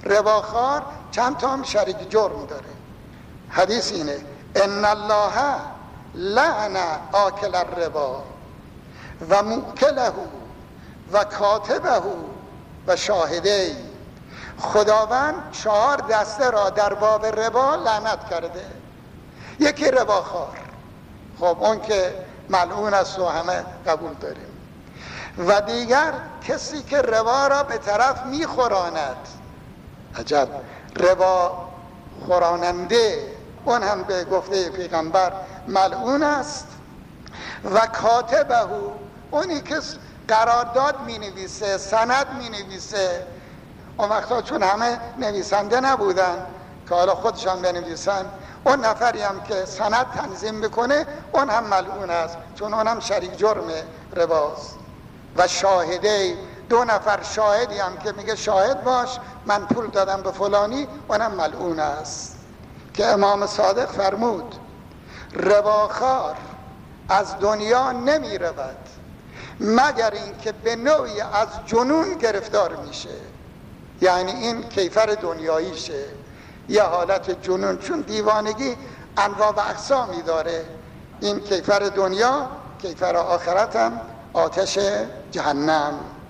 رباخوار چند تا هم شریک جرم داره. حدیث اینه ان الله لعن آکل الربا و موکله و کاتبه و شاهدی. خداوند 4 دسته را در باب ربا لعنت کرده. یکی رباخوار، خب اون که ملعون است و همه قبول داریم. و دیگر کسی که ربا را به طرف میخوراند، عجب، ربا خوراننده، اون هم به گفته پیغمبر ملعون است. و کاتبه، اونی که قرارداد می نویسه، سند می نویسه. اون وقتا چون همه نویسنده نبودن که حالا خودشان بنویسن، اون نفری هم که سند تنظیم بکنه اون هم ملعون است، چون اون هم شریک جرم رباست. و شاهده، 2 نفر شاهدی هم که میگه شاهد باش من پول دادم به فلانی، اون هم ملعون است. که امام صادق فرمود رباخوار از دنیا نمی رود مگر این که به نوعی از جنون گرفتار میشه. یعنی این کیفر دنیاییشه، یه حالت جنون، چون دیوانگی انواع و اقسامی داره. این کیفر دنیا، کیفر آخرت هم آتش جهنم.